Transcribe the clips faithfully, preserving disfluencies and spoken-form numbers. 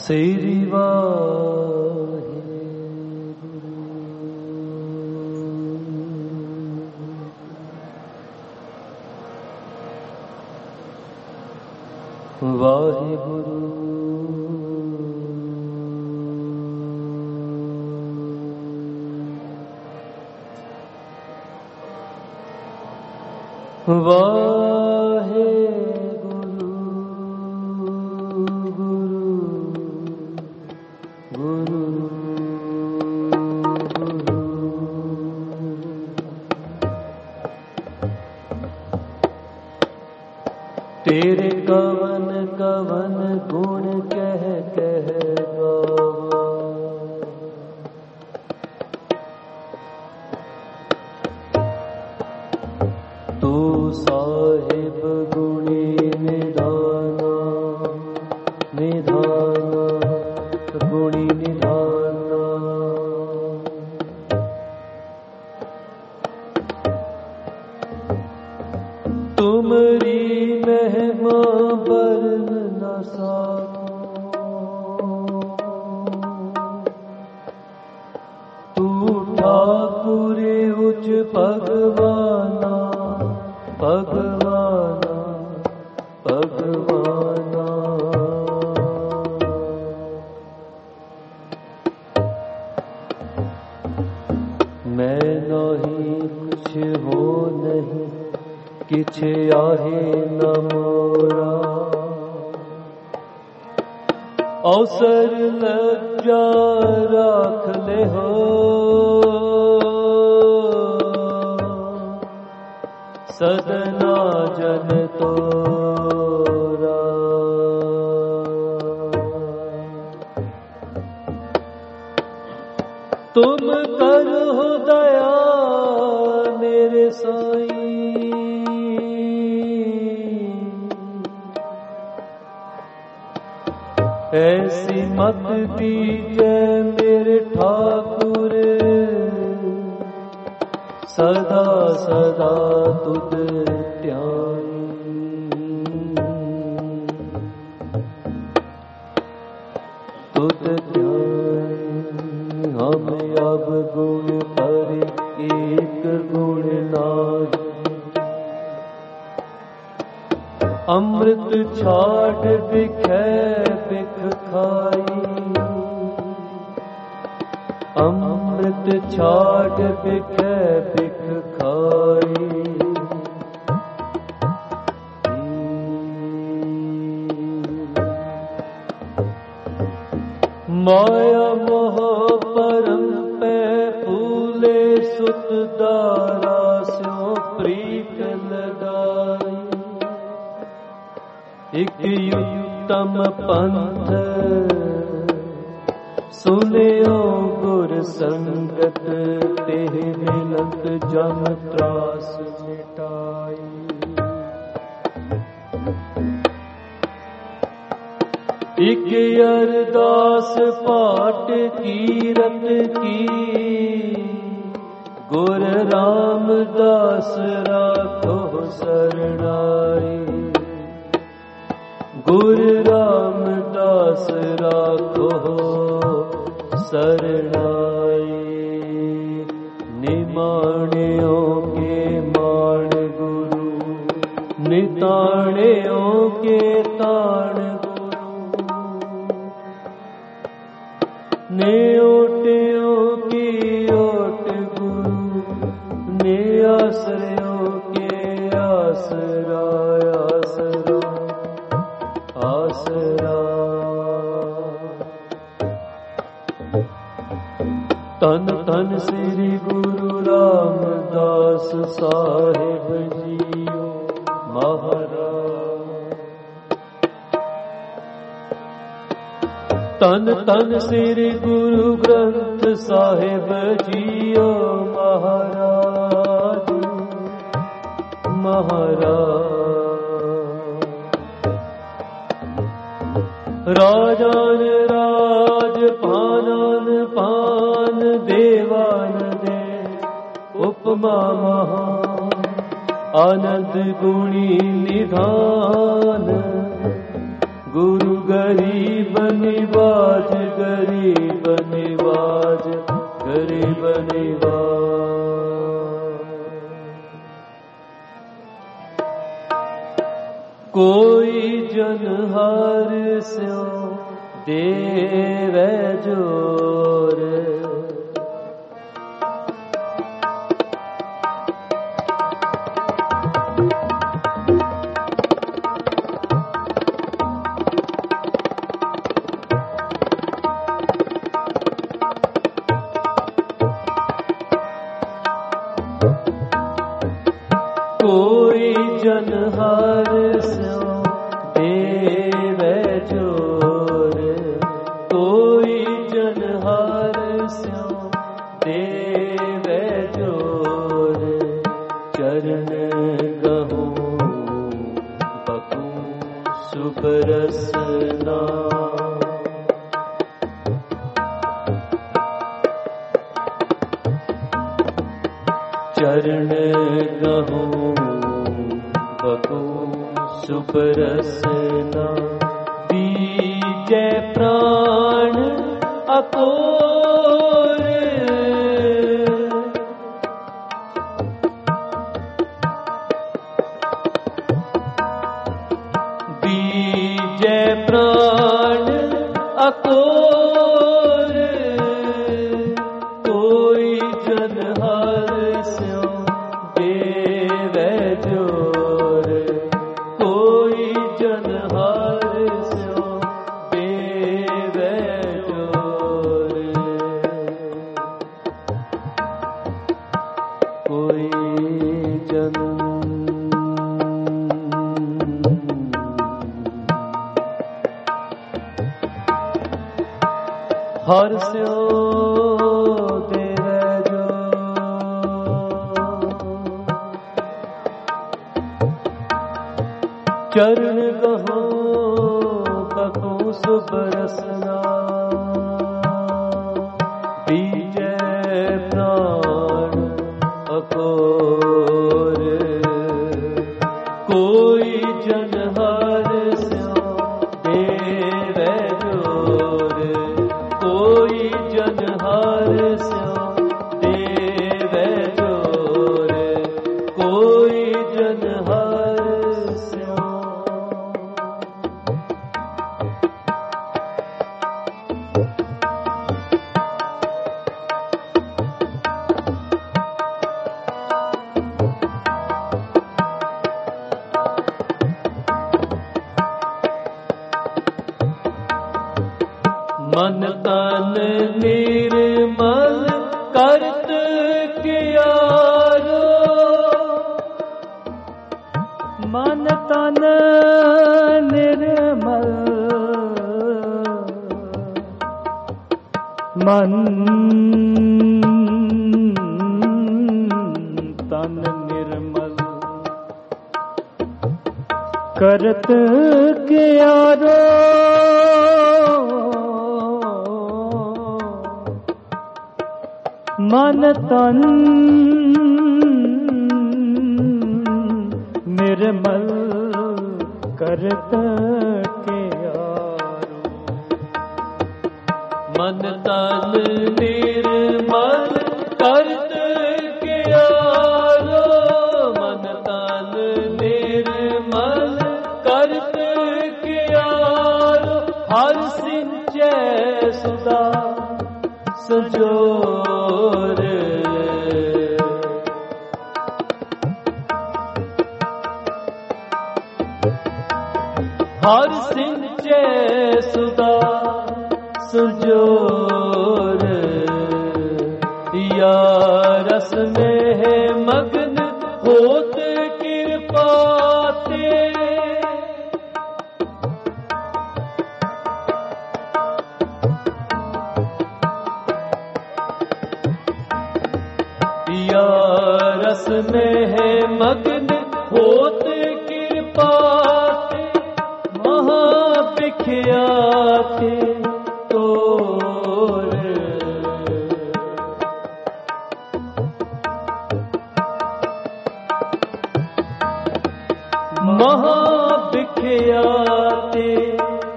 श्री वाहिगुरु वाहे गुरु गुरु गुरु गुरु तेरे कवन कवन गुण कह कह गावा तू साहिब गुणी निधाना निधाना गुणी निधाना तुमरी महिमा बरन न साको तू ठाकुर उच्च भगवाना भगवाना भगवाना मैं नहीं कुछ हो नहीं किछ आहे न मोरा अवसर लज्जा राख ले हो सदना जन तोरा तुम करो दया मेरे साईं ऐसी मत दीजे मेरे ठाकुर सदा सदा तुद त्याई तुद त्याई हम अब गुण पर एक गुण नाहि अमृत छाड़ बिखै बिख खाई अमृत छाड़ बिखै बिख खाई माया मोह परम पे फूले सुत दारा स्यो प्रीत लगाई एक युक्तम पंथ सुनियो गुर संगत तेह मिलत जम त्रास मिटाई एक अरदास पाठ कीरत की गुर रामदास राखो शरणाई गुरु रामदास राखो शरणाई निमाणियों के मान गुरु निताणियों के ताण गुरु नेओटियों की ओट गुरु ने आश्रयों के आसरा आसरा आसरा तन तन श्री गुरु रामदास साहिब जियो महाराज तन तन श्री गुरु ग्रंथ साहिब जियो महाराज महाराज राजान राज पानान पान देवान दे उपमा महान आनंद गुणी निधान गुरु गरीब निवाज, गरीब निवाज, गरीब निवाज। कोई जन हर स्यो देवै जोर, कोई जन हर स्यो देवै जोर, कोई जन हर स्यो देवै जोर। चरण गहूँ बकूँ शुभ रसना, चरण गहूँ बकूँ शुभ रसना। दीजै प्राण अकोर, दीजै प्राण अकोर। कोई जन हर स्यो देवै जोर, कोई जन हर स्यो देवै जोर। कोई जन हर स्यो देवै जोर। चरण गहूँ बकूँ शुभ रसना, दीजै प्राण अकोर। कोई जन हर स्यो देवै जोर, कोई जन हर स्यो देवै जोर। कोई जन हर स्यो। मन तन निर्मल करत कियारो, मन तन निर्मल, मन तन निर्मल करत कियारो। मन तन निर्मल करत कियारो। मन तन निर्मल करत कियारो, मन तन निर्मल करत कियारो। हर सिंचै सुधा संजोर, हर सिंचै सुधा संजोर। या रस में है मग्न होत कृपा ते, या रस में है मग्न होत कृपा ते। महाविख्याते तोर, महाविख्याते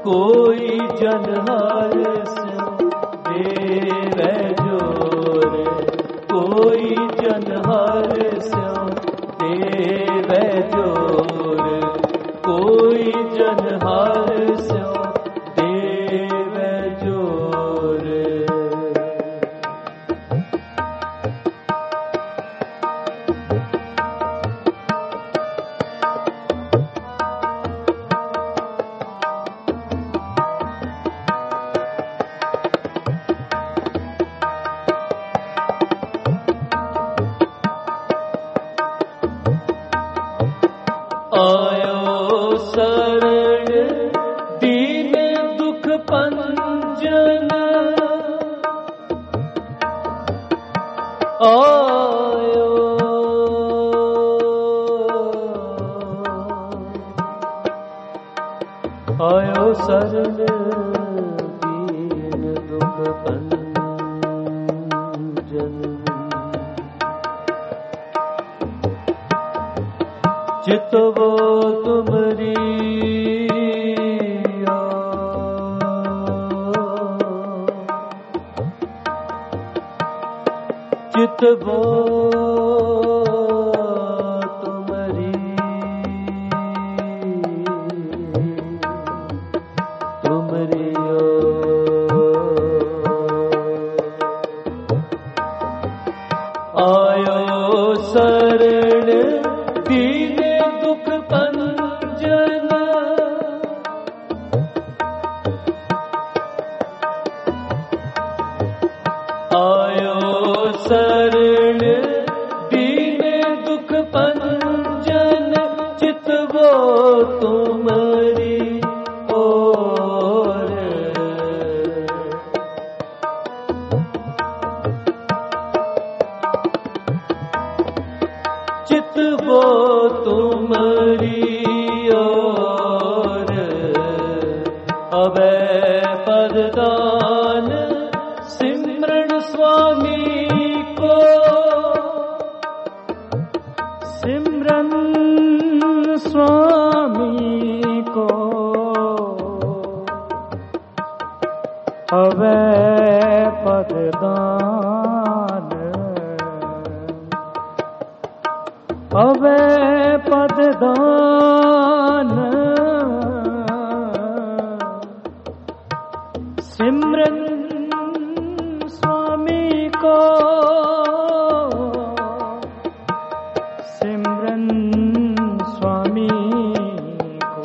कोई जन हर स्यो देवै जोर, कोई जन हर स्यो देवै जोर, कोई जन हर स्यो देवै जोर। आयो शरण दीन दुख पंजन, आयो आयो शरण दीन दुख पंजन, चितवो तुमरी चितवो तुमरी तुमरी आयो शरण दीन दुख पंजन, आयो शरण दीन दुख पंजन, चितवो तुमरी ओर, चितवो तुमरी ओर, अभय पददान सिमरण स्वामी को, सिमरन स्वामी को, अभय पददान, अभय पददान, सिमरन स्वामी को, सिमरन स्वामी को,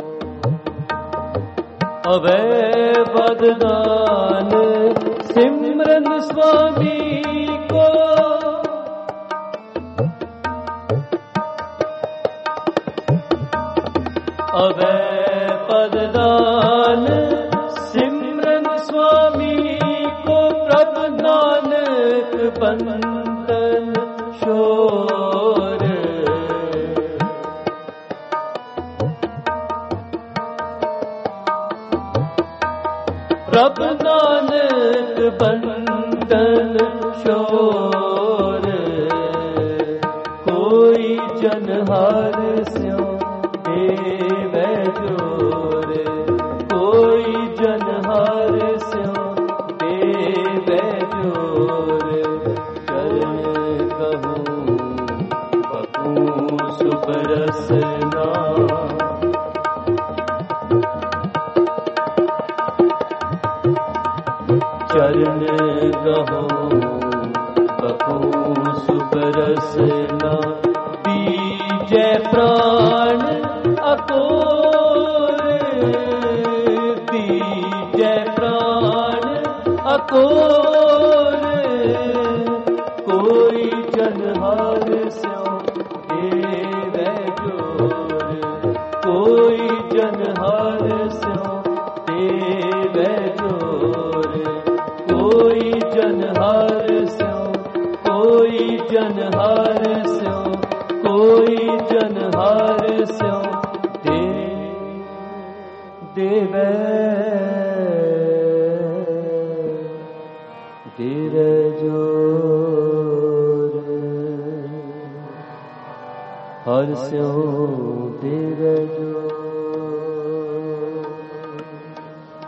अभय पददान सिमरन स्वामी को, अभय पददान सिमरन स्वामी को, प्रभु नानक बंदन शोर, प्रभु नानक बंदन शोर, कोई जन हर स्यो देवै जोर, कोई जन हर स्यो देवै जोर, चरण कहूँ बकूँ सुबरसना, चरण कहूँ बकूँ सुबरसना, दीजै प्राण अकोर, दीजै प्राण अकोर, कोई जन हर स्यो देवै जोर, कोई जन हर स्यो देवै जोर, कोई जन हर स्यो, कोई जन हर स्यो, कोई जन हर स्यो देवै देवै जोर, हर स्यो देवै जोर।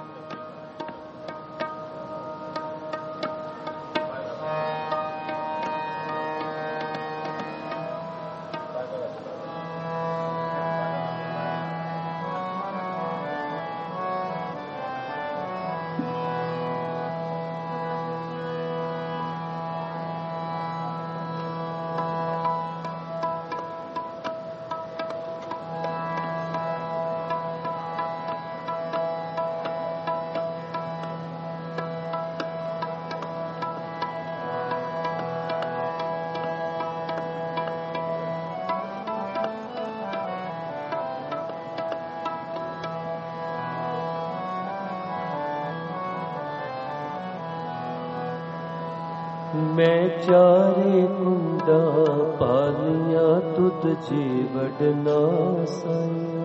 मैं चारे कुंडा पालिया तुद जे वडना साया।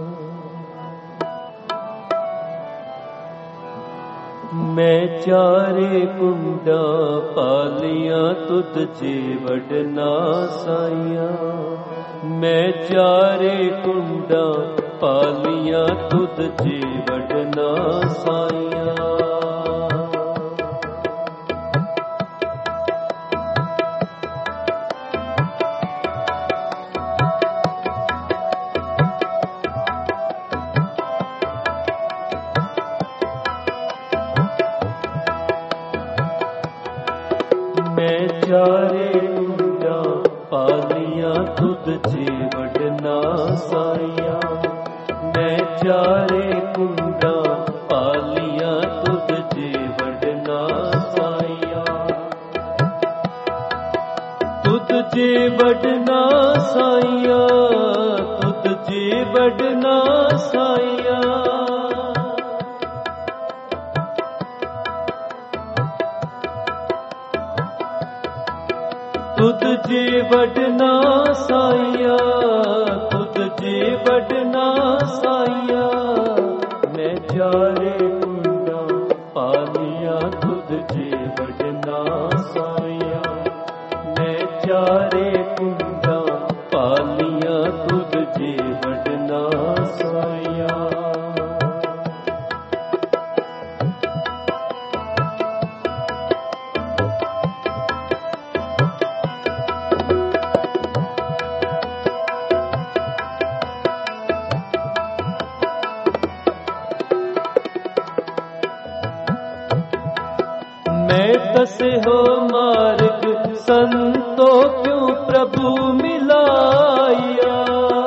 मैं चारे कुंडा पालिया तुद जे वडना साया। मैं चारे कुंडा पालिया तुद जे वडना साया। मैं चारे कुंडा पालिया तुद जे वडना साया। मैं चारे कुंडा पालिया तुद जे वडना साया। तुद जे वडना साया। तुद जे वडना साया। तुद जे वडना साया। तुद जे वडना साया। मैं चारे कुंडा पालिया तुद जे वडना साया। मैं चारे कुंडा पालिया तुद जे वडना साया। मैं कसे हो मार्ग संतो क्यों प्रभु मिलाया।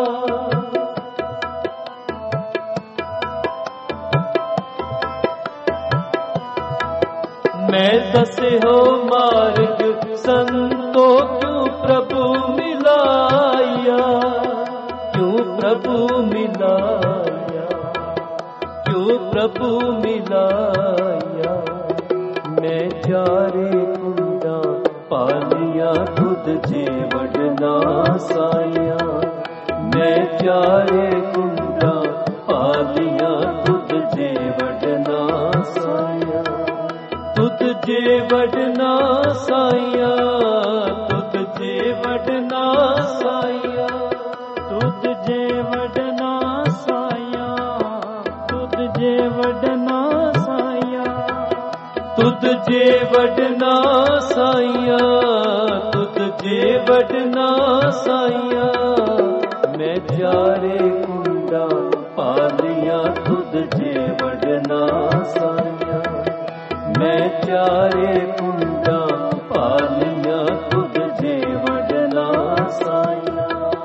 मैं कसे हो मार्ग संतो क्यों प्रभु मिलाया। क्यों प्रभु मिलाया। क्यों प्रभु मिलाया। मैं चारे कुंडा पालिया तुद जे वडना साया। मैं चारे कुंडा पालिया तुद जे वडना साया। तुद जे वडना साया। तुद जे वडना साया। तुद जे वडना साया। तुद जे वडना साया। तुद जे वडना साया। तुद जे वडना साया। मैं चारे कुंडा पालिया तुद जे वडना साया। मैं चारे कुंडा पालिया तुद जे वडना साया।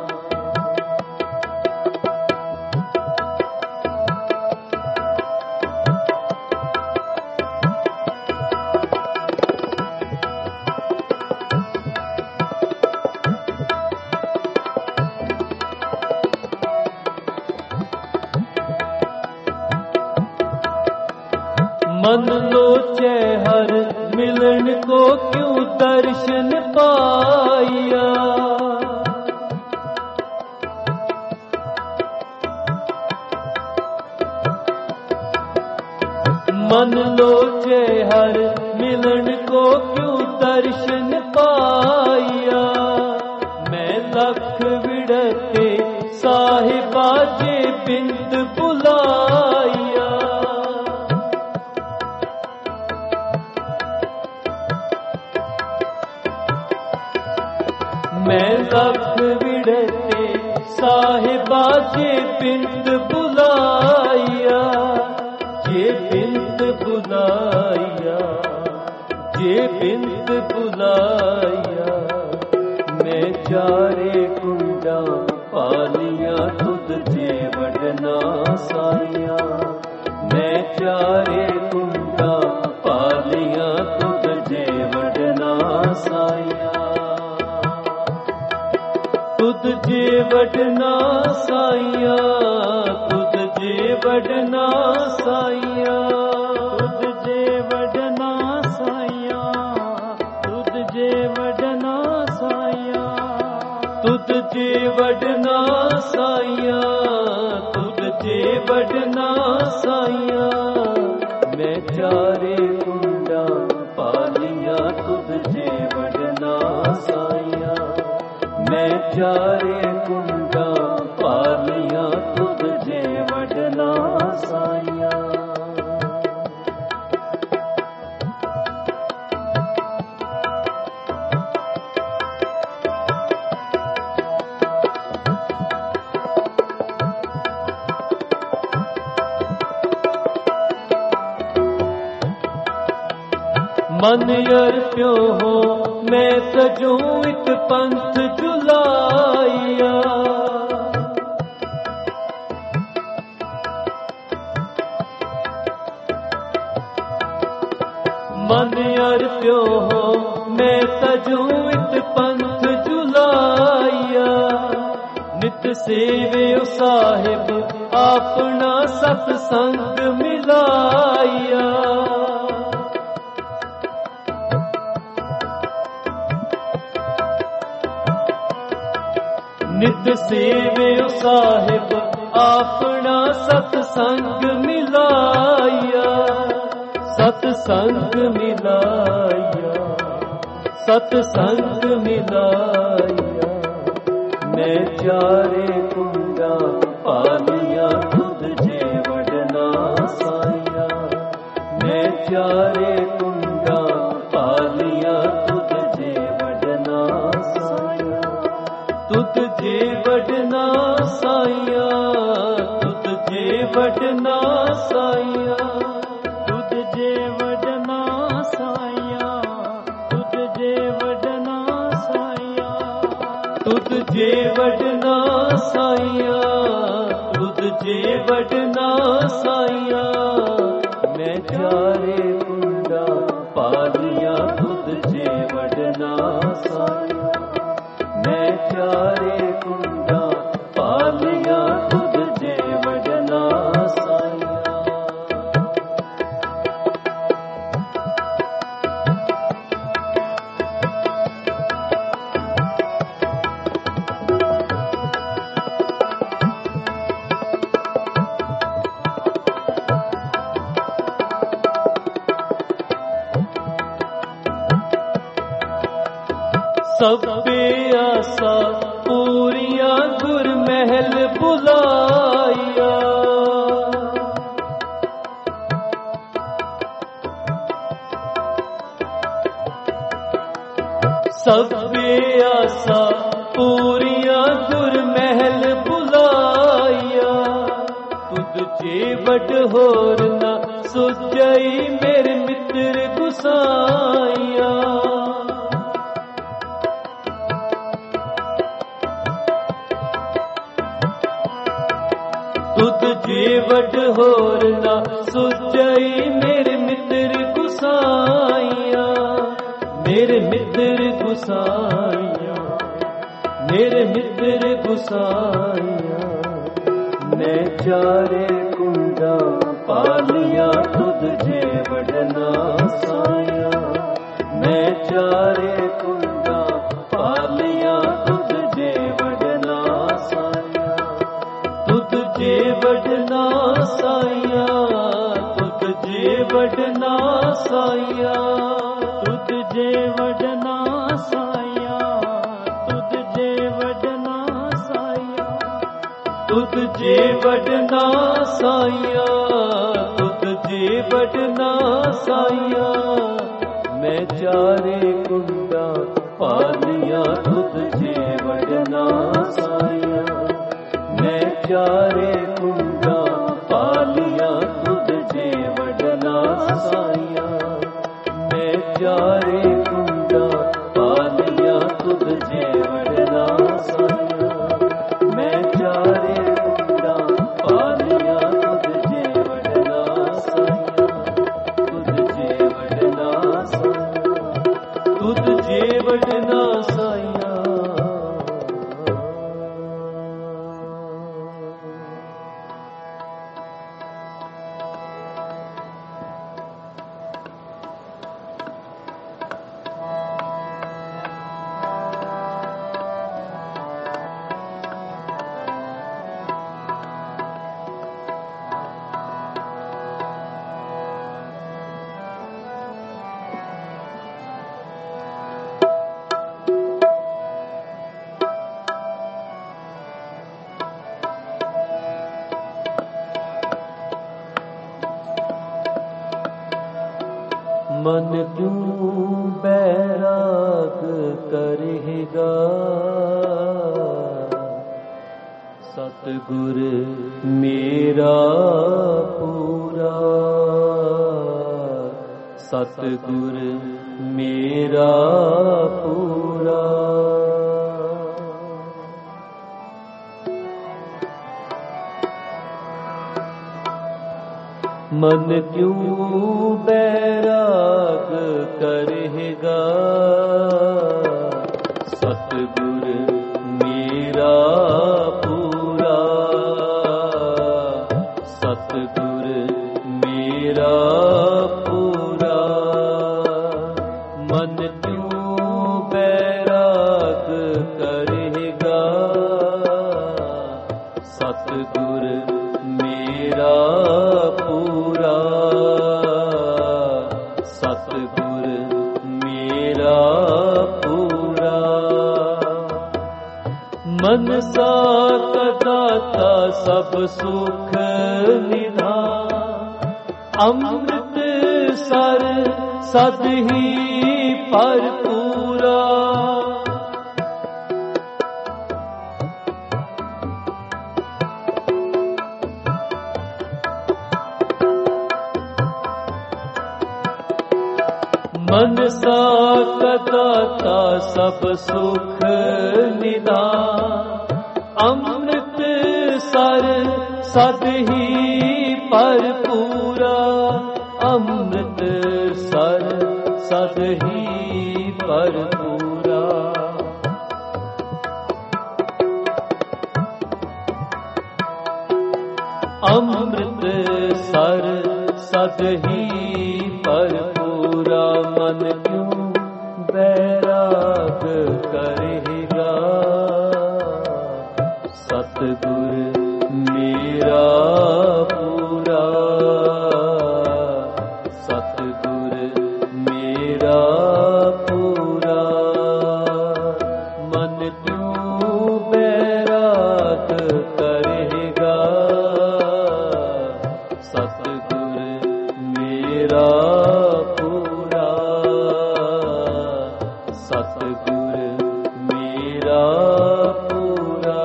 मन लोचे हर मिलन को क्यों दर्शन पाया। मन लोचे हर मिलन को क्यों दर्शन पाया। मैं लख विड़के साहिबा जे बिंद बुलाया। मैं लख विड़के साहिबा जे बिंद बुलाया। जे बिंद बुलाया। जे बिंद बुलाया। मैं चारे कुंडा पालिया तुद जे वडना साया। मैं चारे कुंडा पालिया तुद जे वडना साया। तुद जे वडना साया। तुद जे वडना साया। तुद जे वडना साया। तुद चारे कुंडा पालिया तुझ जे वडना साइया। मैं चारे कुंडा पालिया तुझ जे वडना साइया। मन अर्प्यो हो मैं तजूं एक पंथ जुलाइया। मन अर्प्यो हो मैं तजूं एक पंथ जुलाइया। नित सेव्यो साहिब अपना सत्संग मिलाइया। नित सेव्यो साहिब अपना सत्संग मिलाइया। सत्संग मिलाइया, सत्संग मिलाइया। मैं चारे कुंडा पालिया तुझ जे वडना साइया। मैं चारे कुंडा पालिया तुझ जे वडना साइया। तुझ जे वडना साइया, तुझ जे वडना साइया। तुझ जे वडना साइया, तुझ जे वडना साइया। तुझ जे वडना साइया, तुझ जे वडना साइया। मैं चारे कुंडा पालिया तुझ जे वडना साइया। मैं चारे कुंडा पालिया तुझ जे वडना साइया। सबे आसा पूरिया गुर महल बुलाइया। सबे आसा पूरिया गुर महल बुलाइया। तुझ जे वड होर ना सुजई मेरे मित्र गुसाइया। तुझ जे वड होर ना सुजई मेरे मित्र गुसाइया। मेरे मित्र गुसाइया, मेरे मित्र गुसाइया। मैं चारे कुंडा पालिया तुझ जे वडना साइया। मैं चारे कुंडा पालिया तुझ जे वडना साइया। तुझ जे वडना साइया, तुझ जे वडना साइया। तुझ जे वडना साइया, तुझ जे वडना साइया। तुझ जे वडना साइया, तुझ जे वडना साइया। मैं चारे कुंडा पालिया तुझ जे वडना साइया। मैं चारे कुंडा पालिया तुझ जे वडना साइया। मैं चारे कुंडा पालिया तुझ जे वडना साइया। मैं चारे कुंडा पालिया तुझ जे वडना साइया। तुझ जे वडना साइया, तुझ जे वडना साइया। मन क्यों बैराग करेगा। सतगुर मेरा पूरा, सतगुर मेरा पूरा। मन क्यों बैराग करेगा। सतगुर मेरा पूरा, सतगुर मेरा पूरा। मन क्यों बैराग करेगा। सतगुर मेरा पूरा, सतगुर मेरा पूरा। मनसा दाता सब सुख निधान, अमृत सर सद ही भरपूरा। मनसा दाता सब सुख निधान, अमृत सर सद ही भरपूरा। अमृत सर सद ही भरपूरा। अमृत सर सद ही भरपूरा। मन क्यों बैराग करेगा। सतगुर मेरा पूरा, सतगुर मेरा पूरा। मन क्यों बैराग करेगा। सतगुर मेरा पूरा, सतगुर मेरा पूरा।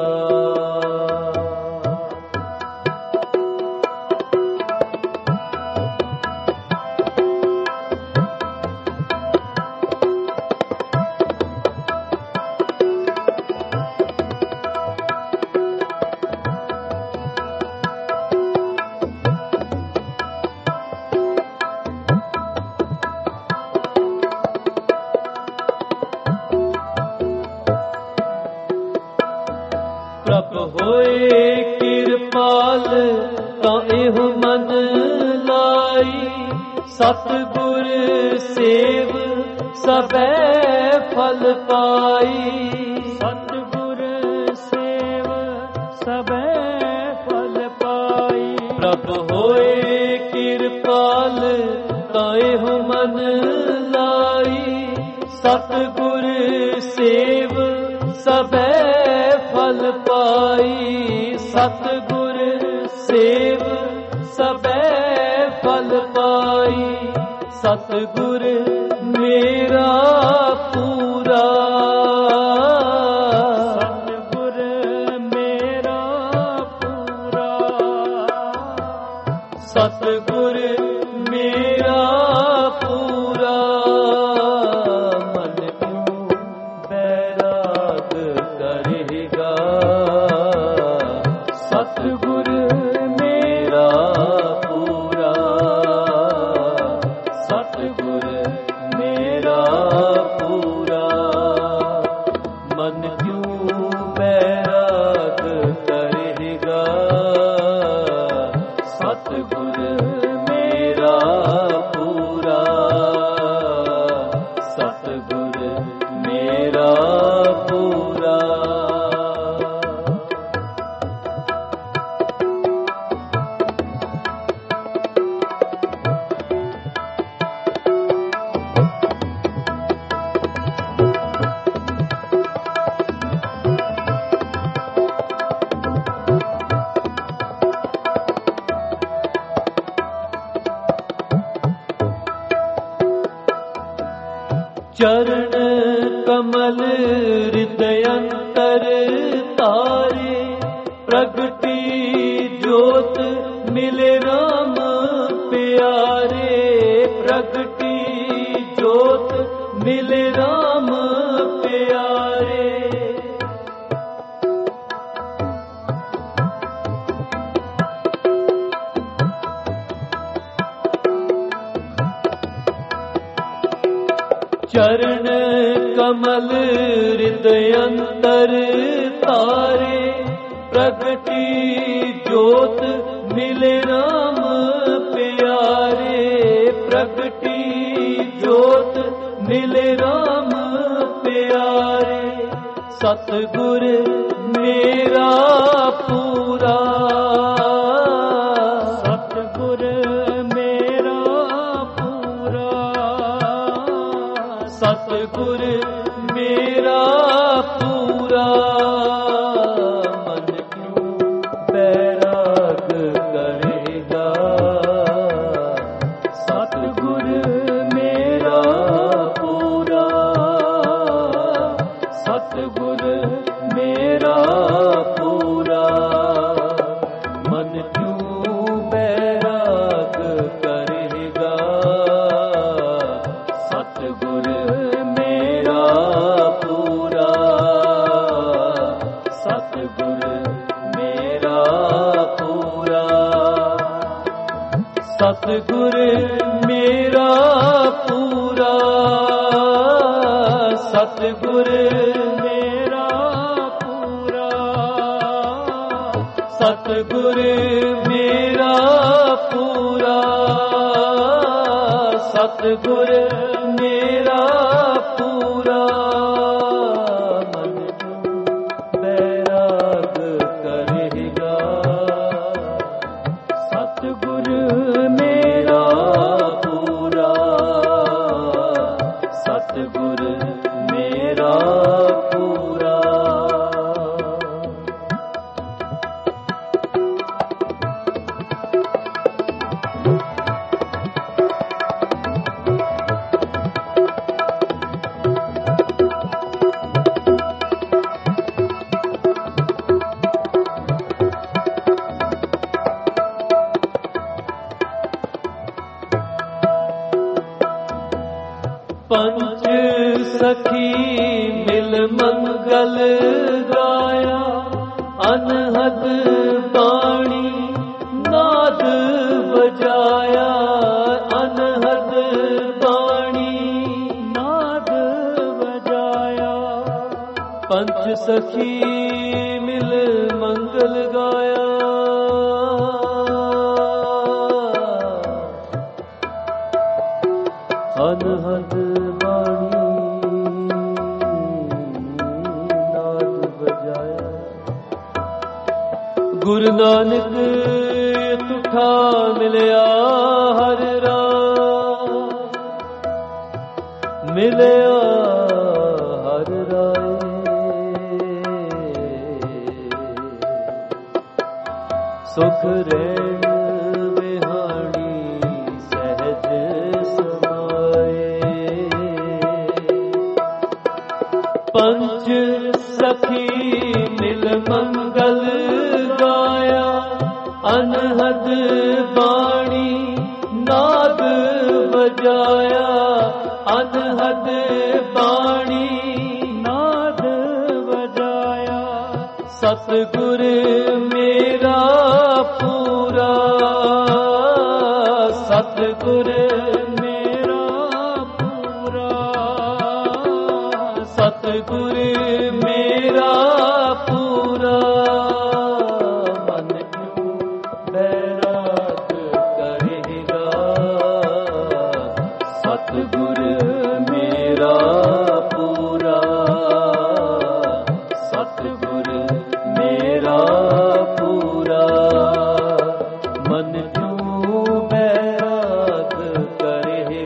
प्रभ होए किरपाल तां एहो मन लाई। सतगुर सेव सबे फल पाई। सतगुर सेव सबे फल पाई। प्रभ होए किरपाल तां एहो मन लाई। सतगुर सेव सबे फल पाई। सतगुर सेव सबे फल पाई। सतगुर मेरा पूरा, सतगुर मेरा पूरा। सतगुर मेरा पूरा। मन क्यों बैराग करेगा। सतगुर मेरा पूरा, सतगुर मेरा पूरा। मन क्यों बैराग करेगा। सतगुर मेरा चरण कमल हृदय अंतर तारे, प्रगति ज्योत मिले राम प्यारे, प्रगति ज्योत मिले राम प्यारे। चरण कमल हृदय अंतर तारे, प्रगति ज्योत मिले राम प्यारे, प्रगति ज्योत मिले राम प्यारे। सतगुर मेरा पूरा, सतगुर मेरा पूरा, सतगुर मेरा पूरा। मन क्यों बैराग करेगा, सतगुर मेरा पूरा, सतगुर मेरा पूरा। मन क्यों बैराग करेगा, सतगुर मेरा पूरा, सतगुर मेरा पूरा। सतगुर मेरा पूरा, सतगुर मेरा पूरा, सतगुर मेरा पूरा, सतगुर मेरा पूरा। मन बैराग करेगा, सतगुर मेरा पूरा, सतगुर मेरा पूरा। पंच सखी मिल मंगल गाया, अनहद बाणी नाद बजाया, अनहद बाणी नाद बजाया। पंच सखी मिल मंगल गाया, अनहद बाणी नाद बजाया। गुरु नानक तुठा मिलया हर राह, मिलया हर राय। सुख रैण बिहाणी सहज समाए, पंच सखी मिल मंगल गाया, अनहद बाणी नाद बजाया, अनहद बाणी नाद बजाया। सतगुर मेरा पूरा, सतगुर मेरा पूरा, सतगुर मेरा पूरा। मन क्यों बैराग करेगा, सतगुर मेरा पूरा, सतगुर मेरा पूरा। मन क्यों बैराग करेगा,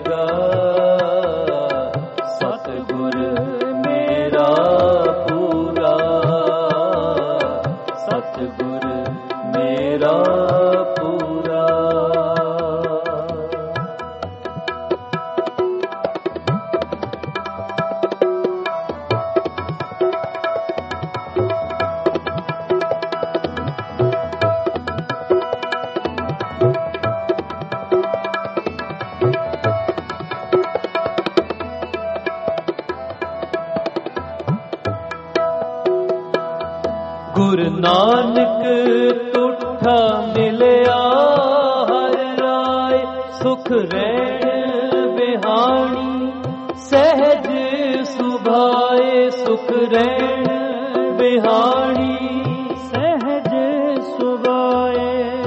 ਗੁਰੂ ਨਾਨਕ ਤੁਠਾ ਮਿਲਿਆ ਹਰ ਰਾਏ, ਸੁਖ ਰਹਿਣ ਬਿਹਾਣੀ ਸਹਿਜ ਸੁਭਾਏ, ਸੁਖ ਰਹਿਣ ਬਿਹਾਣੀ ਸਹਿਜ ਸੁਭਾਏ।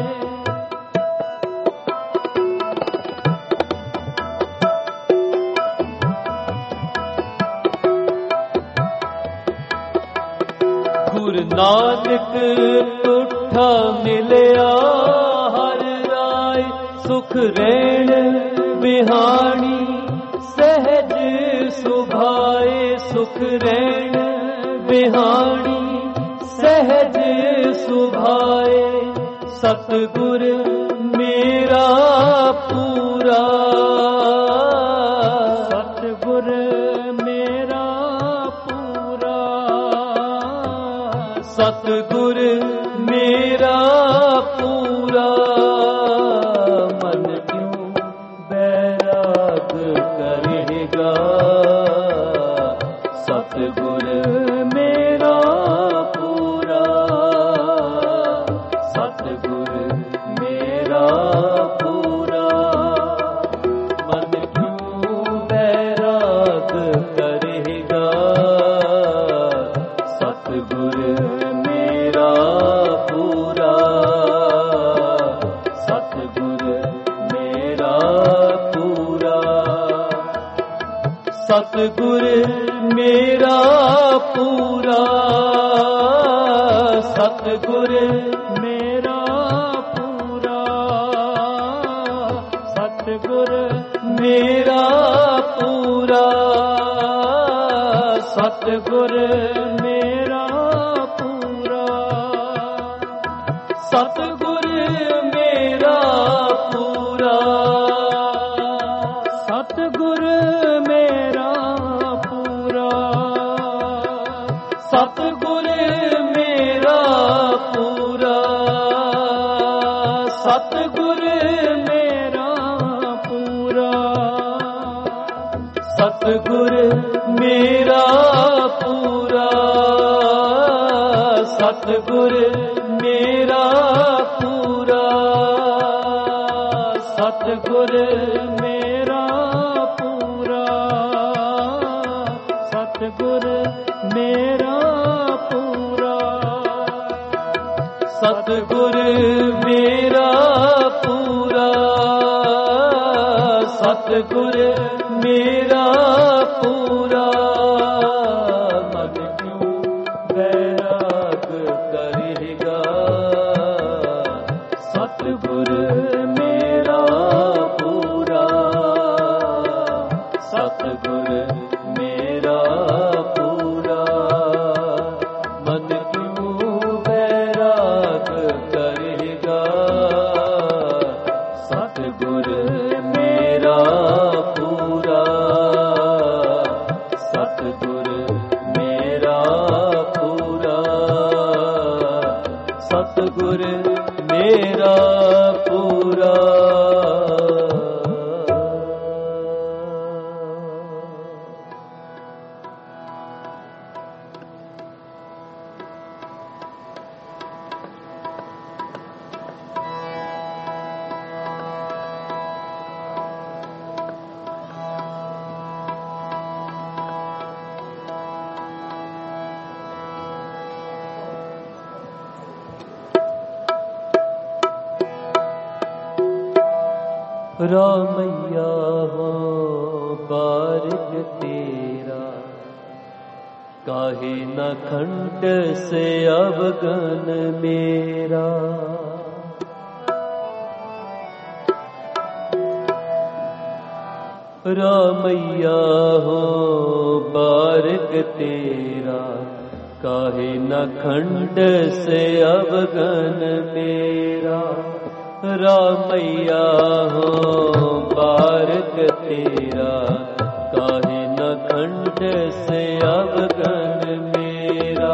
ਗੁਰੂ ਨਾਨਕ ਤੁਠਾ ਮਿਲਿਆ ਹਰ ਰਾਏ, ਸੁਖ ਰਹਿਣ ਬਿਹਾਣੀ ਸਹਿਜ ਸੁਭਾਏ, ਸੁਖ ਰਹਿਣ ਬਿਹਾਣੀ ਸਹਿਜ ਸੁਭਾਏ। ਸਤਿਗੁਰ ਮੇਰਾ ਪੂਰਾ, ਸਤਿਗੁਰ ਮੇਰਾ ਪੂਰਾ, ਸਤਿਗੁਰ ਮੇਰਾ ਪੂਰਾ। ਮਨ ਕਿਉਂ ਬੈਰਾਗ ਕਰੇਗਾ, ਸਤਿਗੁਰ ਮੇਰਾ ਪੂਰਾ, ਸਤਿਗੁਰ ਮੇਰਾ ਪੂਰਾ। ਮਨ ਕਿਉਂ ਬੈਰਾਗ ਕਰੇਗਾ, ਸਤਿਗੁਰ ਮੇਰਾ ਪੂਰਾ, ਸਤਿਗੁਰ ਮੇਰਾ ਪੂਰਾ। ਸਤਿਗੁਰ ਮੇਰਾ ਪੂਰਾ, ਸਤਿਗੁਰ ਮੇਰਾ ਪੂਰਾ, ਸਤਿਗੁਰ ਮੇਰਾ ਪੂਰਾ, ਸਤਿਗੁਰ ਮੇਰਾ ਪੂਰਾ। ਸਤਿਗੁਰ ਮੇਰਾ ਪੂਰਾ, ਸਤਿਗੁਰ ਮੇਰਾ ਪੂਰਾ, ਸਤਿਗੁਰ ਮੇਰਾ ਪੂਰਾ, ਸਤਿਗੁਰ ਮੇਰਾ ਪੂਰਾ। ਸਤਿਗੁਰ ਮੇਰਾ ਪੂਰਾ, ਸਤਿਗੁਰ ਮੇਰਾ ਪੂਰਾ, ਸਤਿਗੁਰ ਮੇਰਾ ਪੂਰਾ, ਸਤਿਗੁਰ ਮੇਰਾ ਪੂਰਾ। ਸਤਿਗੁਰ ਮੇਰਾ ਪੂਰਾ, ਸਤਿਗੁਰ ਮੇਰਾ ਪੂਰਾ। ਮਨ ਕਿਉਂ ਬੈਰਾਗ ਕਰੇਗਾ, ਸਤਿਗੁਰ ਮੇਰਾ ਪੂਰਾ, ਸਤਿਗੁਰ ਮੇਰਾ ਪੂਰਾ। ਮਨ ਕਿਉਂ ਬੈਰਾਗ ਕਰੇਗਾ, ਸਤਿਗੁਰ ਮੇਰਾ ਪੂਰਾ, ਸਤਿਗੁਰ ਮੇਰਾ ਪੂਰਾ, ਸਤਿਗੁਰ ਮੇਰਾ ਪੂਰਾ। ਰਾਮਈਆ ਹੋ ਬਾਰਿਕ ਤੇਰਾ, ਕਾਹੇ ਨ ਖੰਡ ਸੇ ਅਵਗਨ ਮੇਰਾ। ਰਾਮਈਆ ਹੋ ਬਾਰਿਕ ਤੇਰਾ, ਕਾਹੇ ਨ ਖੰਡ ਸੇ ਅਵਗਨ ਮੇਰਾ। ਰਾਮਈਆ ਹੋ ਬਾਰਿਕ ਤੇਰਾ, ਕਾਹੇ ਨ ਖੰਡ ਸੇ ਅਵਗਨ ਮੇਰਾ।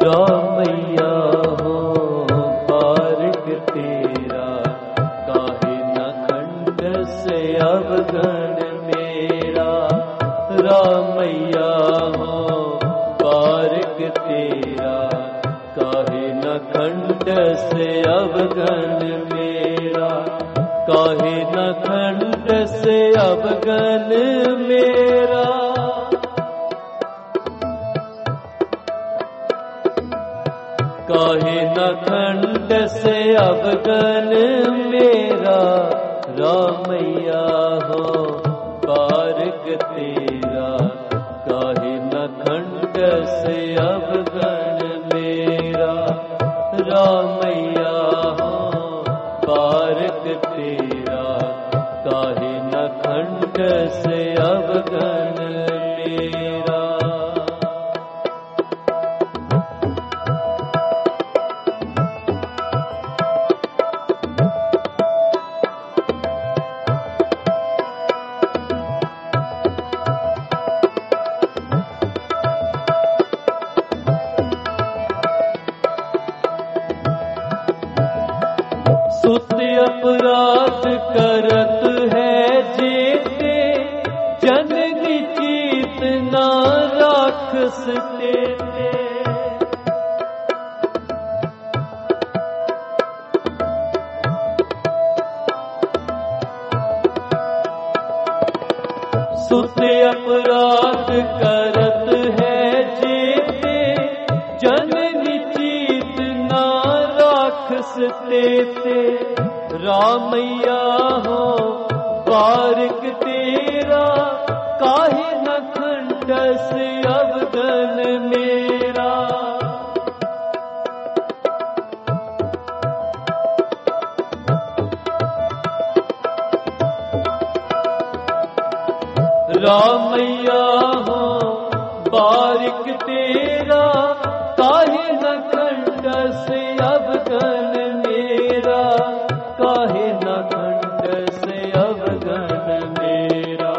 रामैया हो बारिक तेरा, काहे न खंड से अवगण मेरा। रामैया हो बारिक तेरा, काहे न खंड से अवगण मेरा, काहे न खंड से अवगण मेरा। काहे न खंड से अवगण मेरा। रामैया हो बारिक तेरा, काहे न खंड से अवगण मेरा। रामैया हो बारिक तेरा, काहे न खंड से अवगण मेरा। सुत अपराध करत है जेते, जननी चीत ना राखस तेते। सुत अपराध करत है जेते, जननी चीत ना राखस तेते। रामैया हो बारिक तेरा, काहे न खंड से अवगण मेरा। रामैया हो बारिक तेरा, काहे न खंड से अवगण मेरा। काहे न खंड से अवगण मेरा।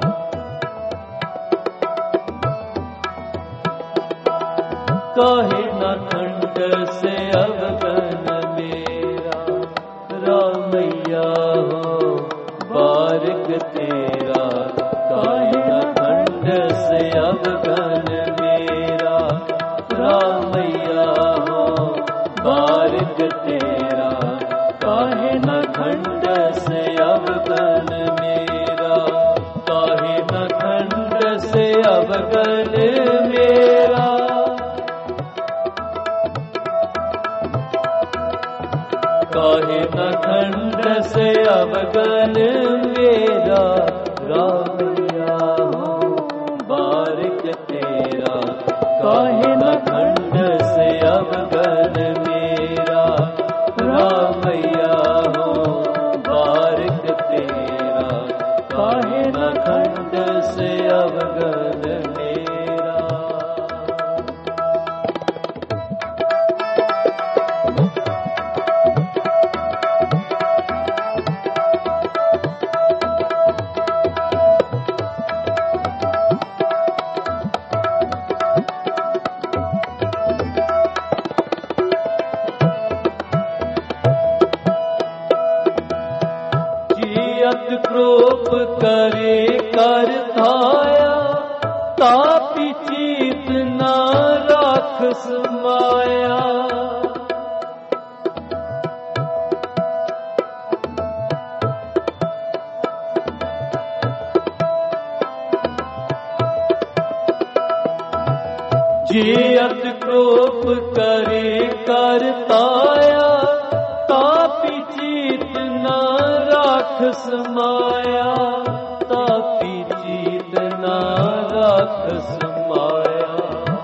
काहे न खंड से अवगण मेरा। रामैया हो बारिक तेरा, काहे न खंड से अवगण मेरा। रामैया हो बारिक तेरा, काहे न खंड से अवगण मेरा। काहे न खंड से अवगण मेरा। काहे न खंड से अवगण मेरा। रामैया हो बारिक तेरा, काहे न खंड से अवगण मेरा। रामैया हो बारिक तेरा, काहे न खंड से अवगण मेरा। क्रोप करे कर थाया, तापी चीत ना राखस माया। जियत क्रोप करे कर ताया, तापी चीत ना राखस माया। तापी चीत ना राखस माया।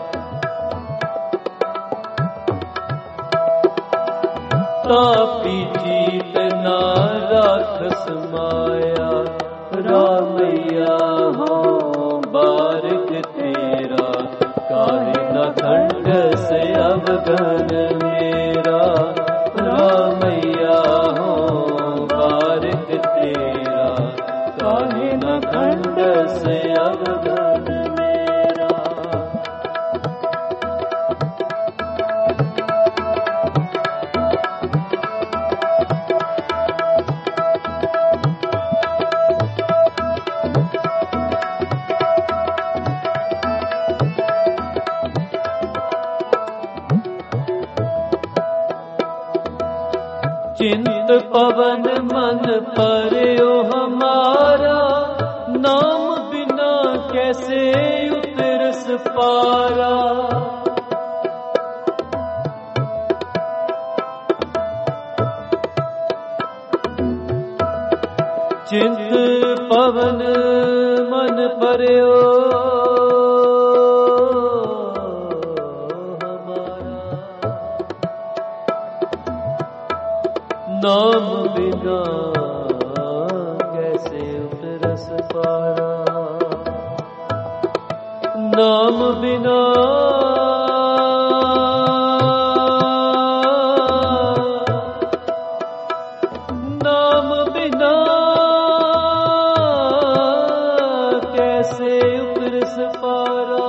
तापी चीत ना राखस माया। रामैया हो बारिक तेरा, काहे न खंड से अवगण मेरा। रामैया हो बारिक तेरा, काहे न खंड से अवगण मेरा। पवन मन पर्यो हमारा, नाम बिना कैसे उतरस पारा। चिंत पवन मन पर्यो हमारा, नाम बिना कैसे उतरस पारा। नाम बिना नाम बिना कैसे उतरस पारा।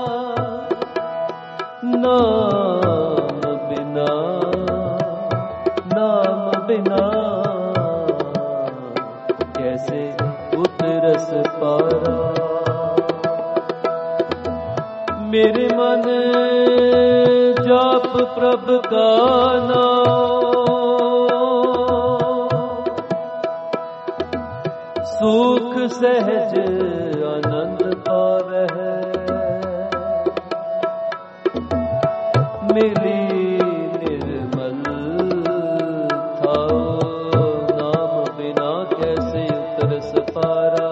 नाम बिना नाम बिना कैसे उतरस पारा। मेरे मन जाप प्रभ का नाम, सुख सहज आनंद पावे है। मिली निर्मल थाओ, नाम बिना कैसे उतरस पारा।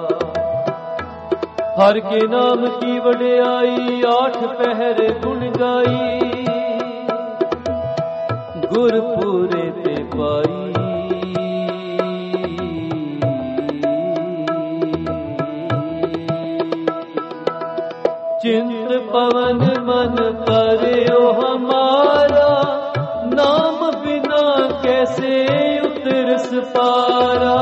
हर के नाम की वडियाई, आठ पहर गुण गाई, गुरपुरे ते पाई। चिंत पवन मन पर्यो हमारा, नाम बिना कैसे उतरस पारा।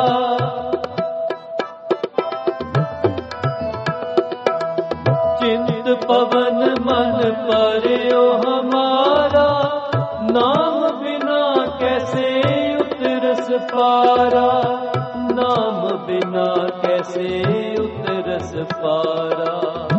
चिंत पवन मन पर्यो हमारा, नाम बिना कैसे उतरस पारा। नाम बिना कैसे उतरस पारा।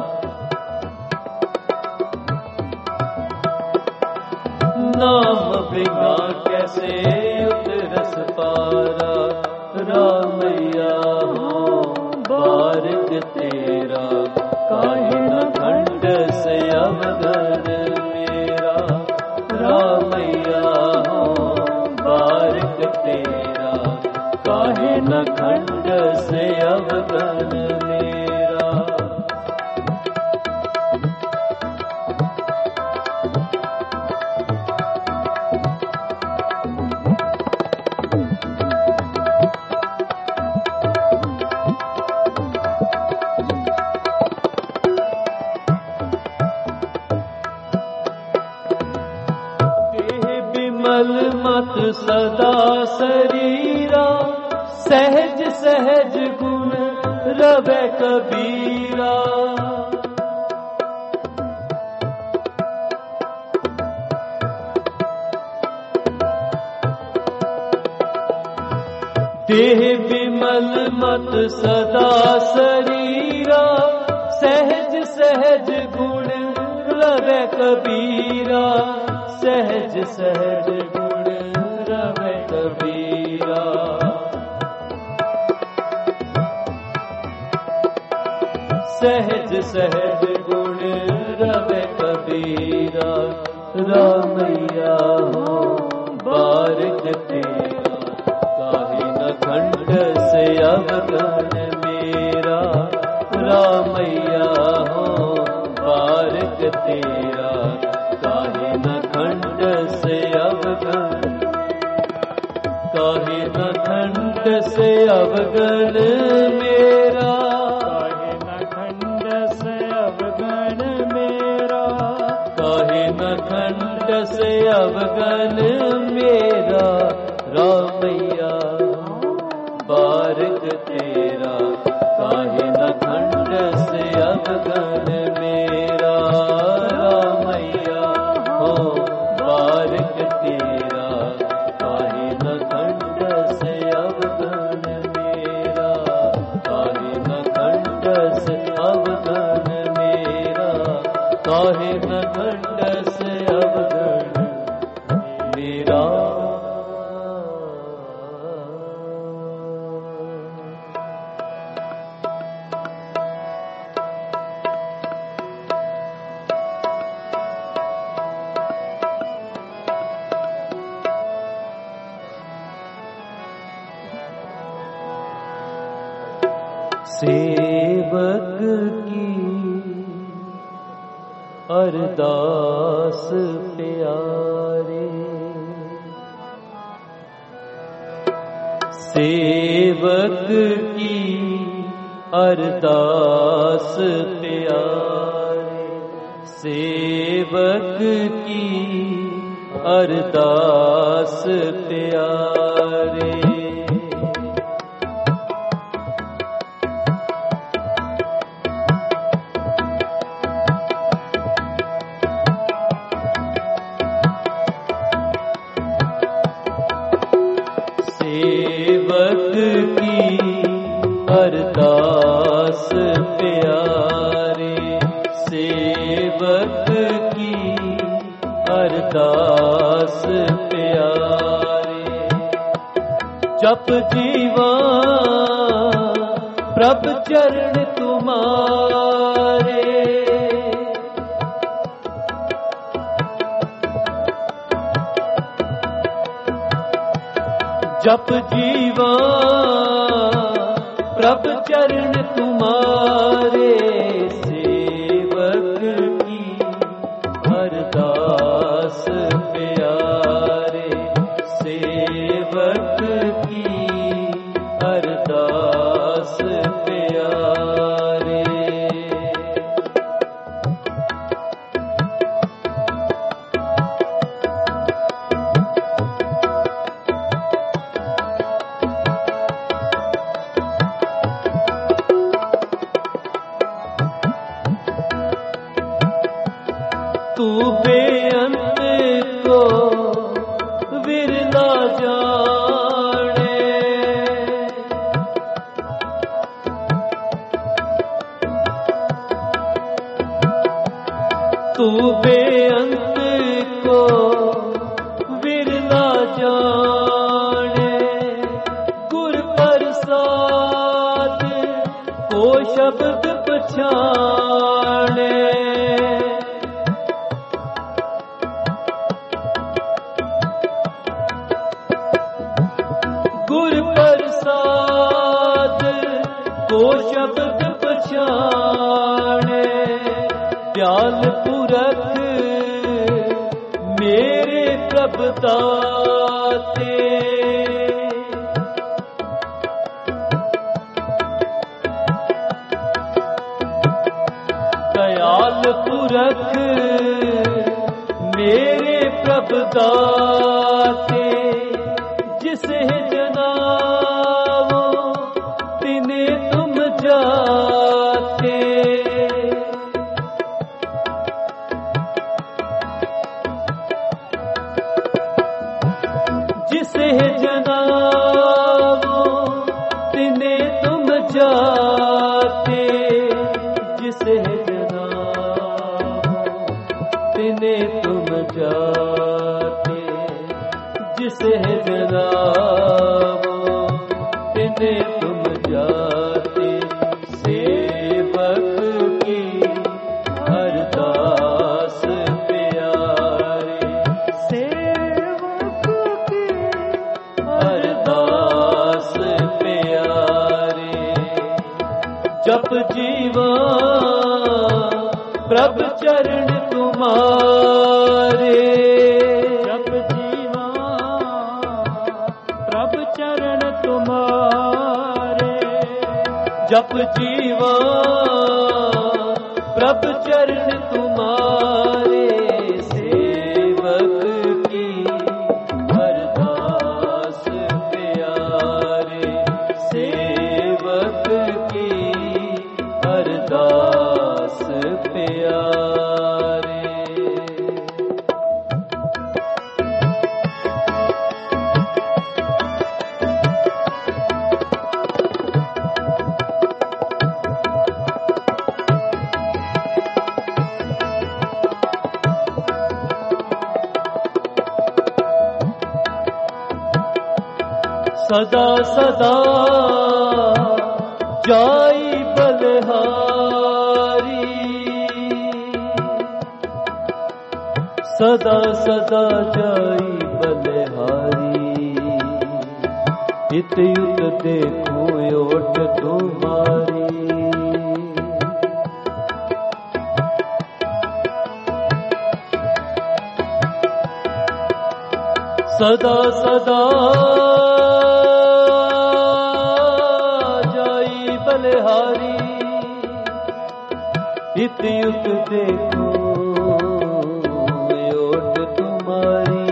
नाम बिना कैसे उतरस पारा। रामैया हो बारिक तेरा, काहे न खंड से अवगन मेरा। रामैया हो बारिक तेरा, काहे न खंड से अवगन मेरा। विमल मत सदा शरीरा, सहज सहज गुण रवै कबीरा। देह विमल मत सदा शरीरा, सहज सहज गुण रवै कबीरा। सहज सहज गुण रवै कबीरा। सहज सहज गुण रवै कबीरा। रामैया हो बारिक तेरा, काहे न खंड से अवगन मेरा। रामैया हो बारिक तेरा, काहे न खंड से अवगन। काहे न खंड से अवगन मेरा। काहे न खंड से अवगन मेरा। काहे न खंड से अवगन मेरा। रामैया बारिक तेरा, काहे न खंड से अवगन मेरा। रामैया हो बारिक तेरा, काहे न खंड से अवगन मेरा। काहे न खंड से अवगन मेरा। काहे न खंड से अवगन मेरा। सेवक की अरदास प्यारे, सेवक की अरदास प्यारे, सेवक की अरदास प्यारे। सेवक की अरदास प्यारे, सेवक की अरदास प्यारे। जप जीवा प्रभ चरण तुम्हारे, जप जीवा प्रभ चरण तुम्हारे, सेवक की अरदास प्यारे, सेवक की अरदास प्यारे। तू बेअंत को विरला जाने, तू बेअंत को विरला जाने। गुर प्रसाद को शब्द पछाने, गुर प्रसाद को शब्द पछाने। दयाल पुरख मेरे प्रभ दाते, दयाल पुरख मेरे प्रभ दाते। जिसे जनावो तिने तुम जाते, जिसे जनावो तिने तुम जाते, जिसे जनावो तिने तुम जाते, जिसे जनावो तिने तुम जाते। सेवक की अरदास प्यारे, सेवक की अरदास प्यारे। जप जीवा प्रभ चरण तुम्हारे, जप जीवा प्रभ चरण तुम्हारे, जप जीवा प्रभ चरण तुम्हारे। सेवक की अरदास प्यारे, सेवक की अरदास प्यारे। सदा सदा जाई बलिहारी, सदा सदा जाई बलिहारी। इत युत देखूं ओट तुम्हारी, सदा सदा जाई बलिहारी, इत युग देखो ओट तुम्हारी,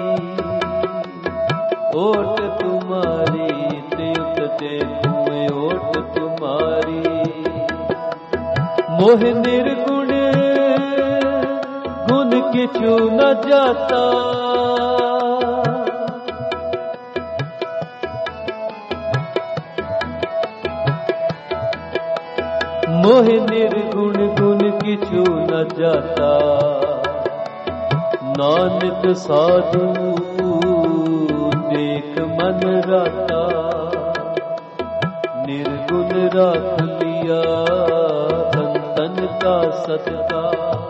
ओट तुम्हारी, इत युग देखो ओट तुम्हारी। मोह निर्गुण गुण किछु न जाता, मोह निर्गुण गुण किछु न जाता। नानक साधु देख मन राता, निर्गुण राख लिया संतन का सदका।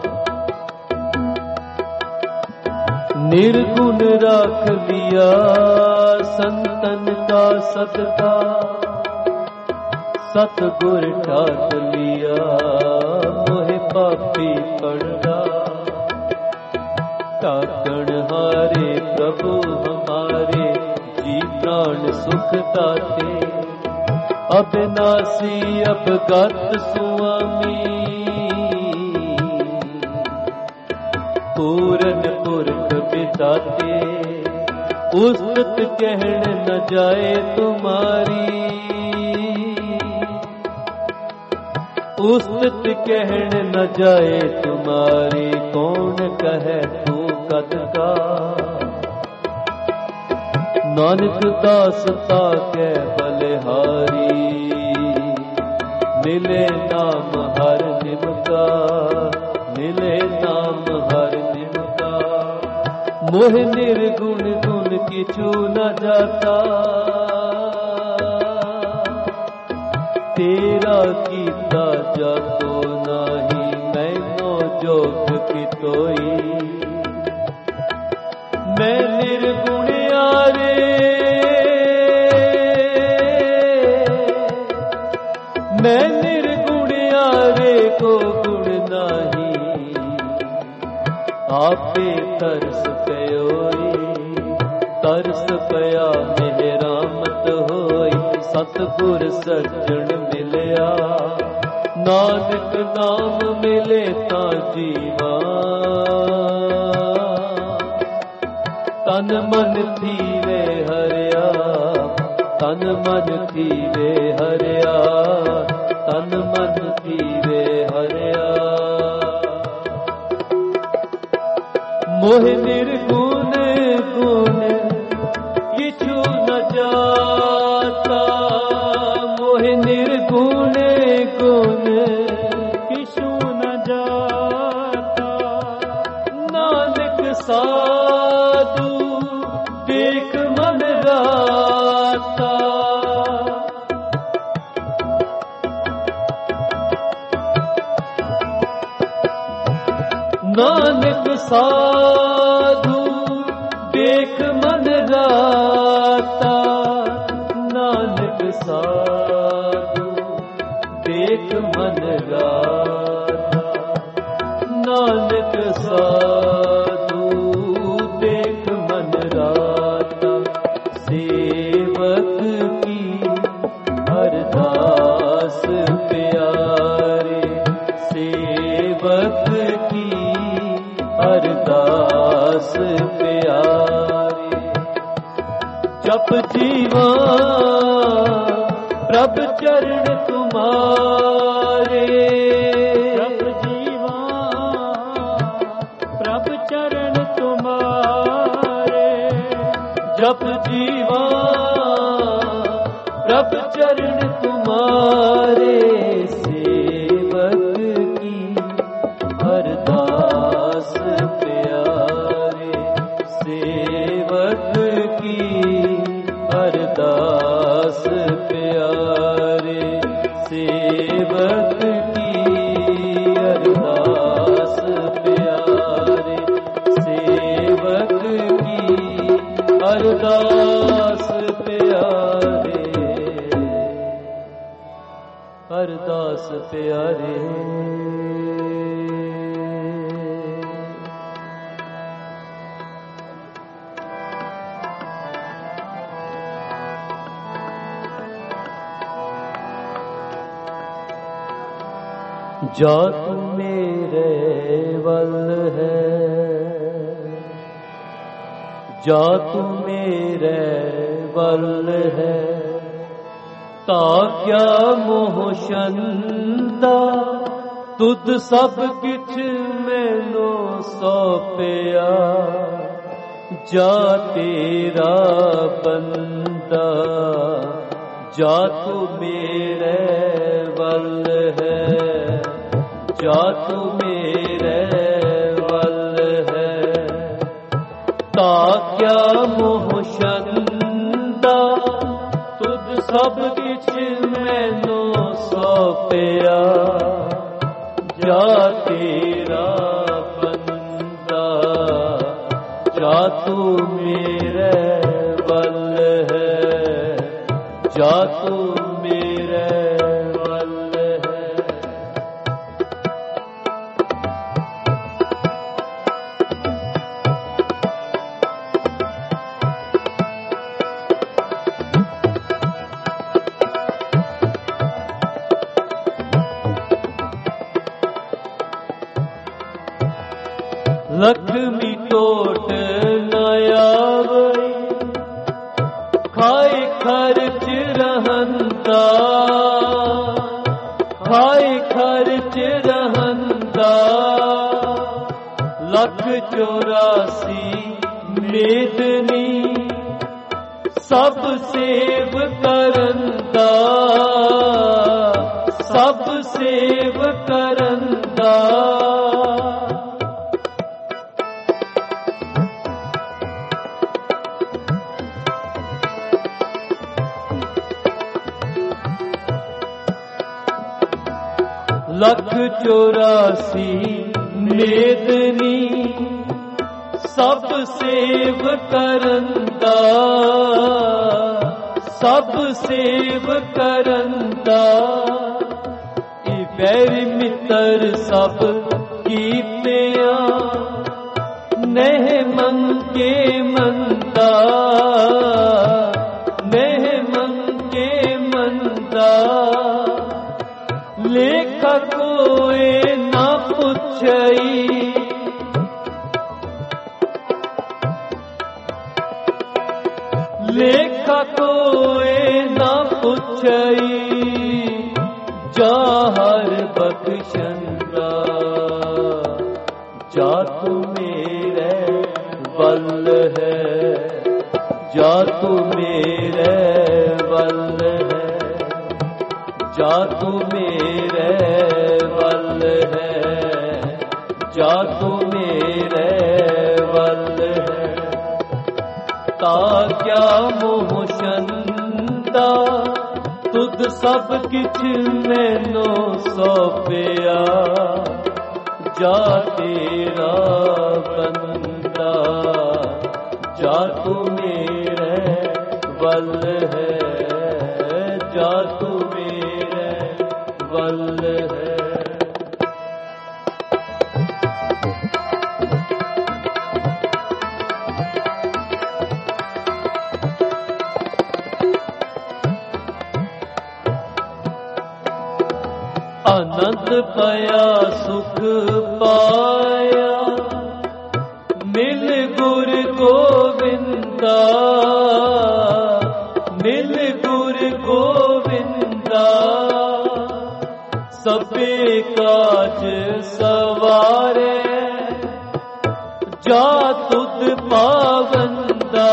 निर्गुण राख लिया संतन का सदका, सतगुर ठाक लिया मोहे पापी पड़गा। ताकण हारे प्रभु हमारे, जी प्राण सुख दाते। अविनाशी अवगत स्वामी, पूरन पुरख बिताते। उस्तत कहण न जाए तुम्हारी, उस्तत कहण न जाए तुम्हारी। कौन कहे तू कद का, नानक दास ताकै बलिहारी। मिले नाम हर निमका, मिले नाम हर निमका। मोह निर्गुण गुण किछु न जाता, तेरा कीता जातो नाही मैनो जोग की तोई। मैं निर्गुण आरे, मैं निर्गुण आरे को गुण नाही। आपे तरस पयोई, तरस पया मेहरामत होई। सतगुर सज्जन मिलया, नानक नाम मिले ता जीवा। तन मन थीवे हरिया, तन मन थीवे हरिया, तन मन थीवे हरिया। मोह निर्गुण गुण किछु न जाता, मोह निर्गुण गुण किछु न जाता। नानक साधु देख मन राता, नानक साधु देख मन राता। नानक साधु देख मन राता, नानक साधु देख मन राता। सेवक की अरदास प्यारे, सेवक की अरदास प्यारे। जप जीवा प्रभ चरण तुम्हारे, जप जीवा प्रभ चरण तुम्हारे। जप जीवा प्रभ चरण तुम्हारे। सेवक की अरदास प्यारे, सेवक की अरदास प्यारे। सेवक की अरदास प्यारे, सेवक की अरदास प्यारे। जा तू मेरे वल है, जा तू मेरे वल है, ता क्या मोह शंदा तुद सब किछ मैनू सौंपिया, जा तेरा बंदा जा तू मेरे वल है, जा तू मेरे वल है, ता क्या मोह शंदा तुद सब किछ मैनू सौंपिया, जा तेरा बंदा जा तू मेरे वल है, जा तू मेरे वल है। लक्ष्मी टोट न आवई, खाए खर्च रहंदा, खाए खर्च रहंदा, लख चौरासी मेदनी सब सेव करंदा, सब सेव करंदा, लख चौरासी मेदनी सब सेव करंदा, सब सेव करंदा, ए बैरी मित्र सब कीतिया नह मंगे मंदा, नह मंगे मंदा, लेखा कोई ना पुछई, लेखा कोई ना पुछई, जा हर बख्शंदा, जा तू मेरे वल है, जा तू मेरे वल है, जा तू मेरे वल है, जा तू मेरे वल है, ता क्या मोह शंदा तुद सब किछ मैनू सौंपिया, जा तेरा बंदा जा तू मेरे वल है, जा तू मेरे वल है। आनंद पाया सुख पाया मिल गुर गोविंदा, मिल गुर गोविंदा, सबे काज सवारे जा तुद पावंदा,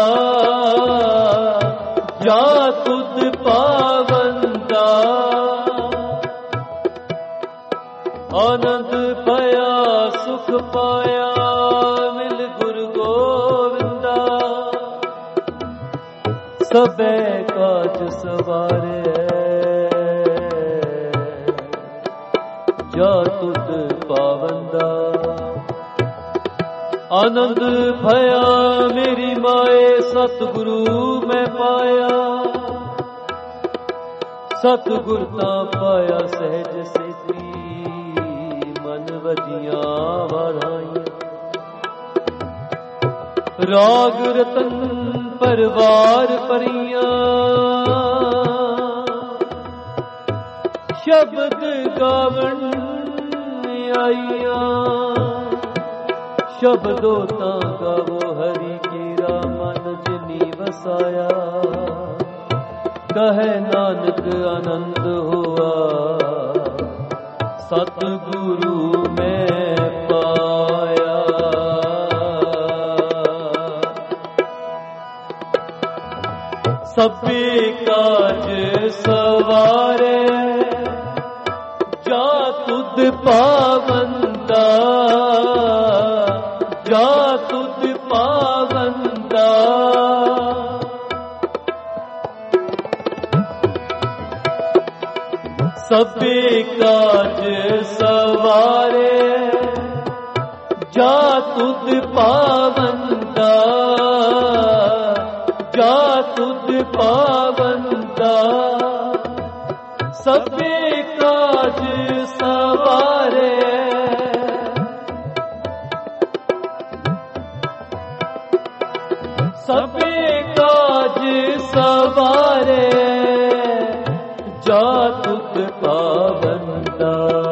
जा तुद पावंदा, आनंद पाया सुख पाया मिल गुर गोविंदा, सबे काज सवारे जा तुद पावंदा, आनंद भया मेरी माए सतगुरु मैं पाया, सतगुर ता पाया सहज सेती वजियां वाराइयां, राग रतन परवार परियां, शब्द गावन ਆਈਆਂ। ਸ਼ਬਦੋ ਤਾਂ ਗਾਵੋ ਹਰੀ ਕੀਰਾ ਮਨ ਜਿਨੀ ਵਸਾਇਆ। ਕਹੈ ਨਾਨਕ ਆਨੰਦ ਹੋਆ ਸਤਿਗੁਰੂ ਮੈਂ ਪਾਇਆ। ਸਭੇ ਕਾਜ ਸਵਾਰੇ ਜਾ ਤੁਧ ਪਾਵੰਦਾ। ਜਾ ਤੁਧ ਪਾਵੰਦਾ। ਸਭੇ ਕਾਜ ਸਵਾਰੇ ਜਾ ਤੁਧ ਪਾਵੰਦਾ। ਜਾ ਤੁਧ ਪਾਵੰਦਾ। ਸਭੇ ਕਾਜ ਸਵਾਰੇ ਸਭੇ ਕਾਜ ਸਵਾਰੇ ਜਾ ਤੁਧ ਪਾਵੰਦਾ।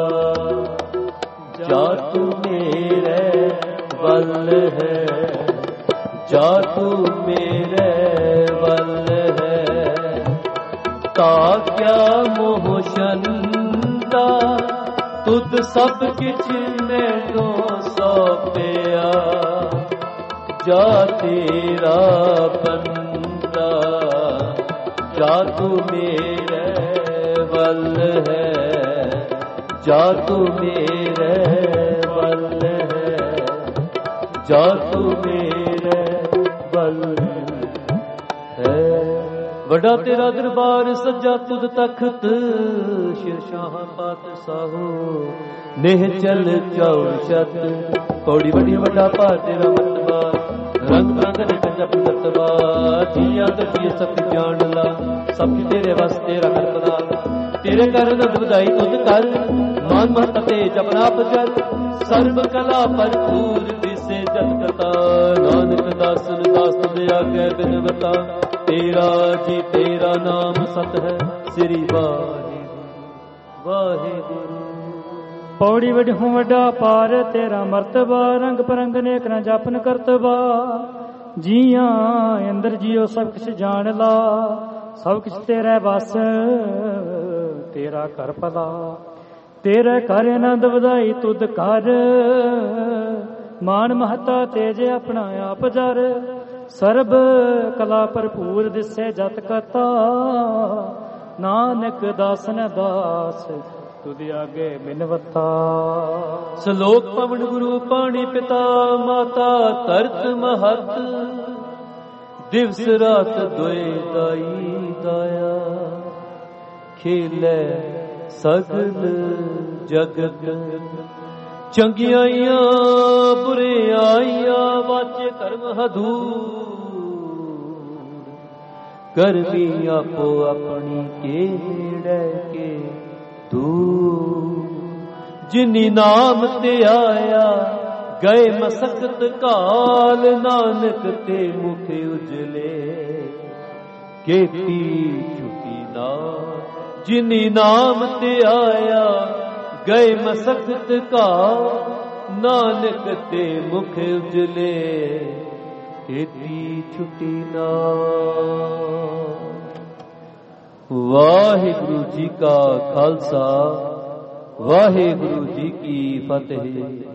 ਜਾ ਤੂੰ ਮੇਰੇ ਵੱਲ ਹੈ। ਜਾ ਤੂੰ ਮੇਰੇ ਵੱਲ ਹੈ। ਤਾ ਕਿਆ ਮੋਹ ਛੰਦਾ ਤੁਧ ਸਭ ਕਿਛ ਮੈਨੂੰ ਸੌਂਪਿਆ। ਜਾ ਤੇਰਾ ਬੰਦਾ। ਜਾ ਤੂੰ ਮੇਰੇ ਵੱਲ ਹੈ। ਜਾ ਤੂੰ ਮੇਰੇ ਵੱਲ ਹੈ। ਜਾ ਤੂੰ ਮੇਰੇ ਵੱਲ ਹੈ। ਵੱਡਾ ਤੇਰਾ ਦਰਬਾਰ ਸੱਜਾ ਤੁਧ ਤਖਤ। ਸ਼ਿਰਸ਼ਾਹ ਪਾਤਸ਼ਾਹੋ ਨੇਹ ਚਲ ਚੌੜ ਛਤ। ਪੌੜੀ ਵੱਡੀ ਵੱਡਾ ਭਾਰ ਤੇਰਾ ਮਰਤਬਾ। ਰੰਗ ਰੰਗ ਨੇ ਜਪ ਮਰਤਬਾ। ਜੀਆਂ ਤੇ ਜੀ ਸਭ ਜਾਣ ਲਾ। ਸਭ ਤੇਰੇ ਵਾਸਤੇ ਰੱਖ ਬਣਾ। ਤੇਰੇ ਕਰ ਨੰਦ ਵਧਾਈ ਤੁਧ ਕਰ। ਮਾਨ ਮਹਤ ਤੇ ਜਪਨਾ ਪਜਰ। ਸਰਬ ਕਲਾ ਭਰਪੂਰ ਦਿਸੇ ਜਤ ਕਤਾ। ਨਾਨਕ ਦਾਸਨ ਦਾਸ ਤੁਧ ਆਗੇ ਬਿਨਵਤਾ। ਤੇਰਾ ਜੀ ਤੇਰਾ ਨਾਮ ਸਤ ਹੈ। ਸ੍ਰੀ ਵਾਹਿਗੁਰੂ ਵਾਹਿਗੁਰੂ। ਪੌੜੀ ਵੱਡੂ ਵੱਡਾ ਪਾਰ ਤੇਰਾ ਮਰਤਬਾ। ਰੰਗ ਪਰੰਗ ਨੇਕ ਨਾ ਜਪਨ ਕਰਤਬਾ। ਜੀਆਂ ਅੰਦਰ ਜੀਓ ਸਭ ਕੁਛ ਜਾਣ ਲਾ। ਸਭ ਕੁਛ ਤੇਰੇ ਬਸ ਤੇਰਾ ਕਰ ਭਲਾ। ਤੇਰੇ ਘਰ ਆਨੰਦ ਵਧਾਈ ਤੁਧ ਕਰ। ਮਾਨ ਮਹਤਾ ਤੇਜ ਆਪਣਾ ਆਪ ਜਰ। ਸਰਬ ਕਲਾ ਭਰਪੂਰ ਦਿਸੇ ਜਤ ਕਤਾ। ਨਾਨਕ ਦਾਸਨ ਦਾਸ ਤੁਧ ਆਗੇ ਬਿਨਵਤਾ। ਸਲੋਕ ਪਵਨ ਗੁਰੂ ਪਾਣੀ ਪਿਤਾ ਮਾਤਾ ਧਰਤ ਮਹਤ। ਦਿਵਸ ਰਾਤ ਦੋਏ ਦਾਈ ਦਾਇਆ। ਖੇਲੇ ਸਗਲ ਜਗਤ। ਚੰਗਿਆਈਆਂ ਬੁਰਿਆਈਆਂ ਵਾਚੇ ਕਰਮ ਹਦੂਰ। ਕਰਮੀ ਆਪੋ ਆਪਣੀ ਕਿਹੜੇ ਕੇ ਤੂੰ। ਜਿਨੀ ਨਾਮ ਤੇ ਆਇਆ ਗਏ ਮਸਕਤ ਕਾਲ। ਨਾਨਕ ਤੇ ਮੁਖ ਉਜਲੇ ਕੀਤੀ ਛੁਟੀ ਨਾ। ਜਿਨੀ ਨਾਮ ਤੇ ਆਇਆ ਗਏ ਮਸਕਤ ਕਾਲ। ਨਾਨਕ ਤੇ ਮੁਖ ਉਜਲੇ ਕੀਤੀ ਛੁਟੀ ਨਾ। ਵਾਹਿਗੁਰੂ ਜੀ ਕਾ ਖਾਲਸਾ ਵਾਹਿਗੁਰੂ ਜੀ ਕੀ ਫਤਿਹ।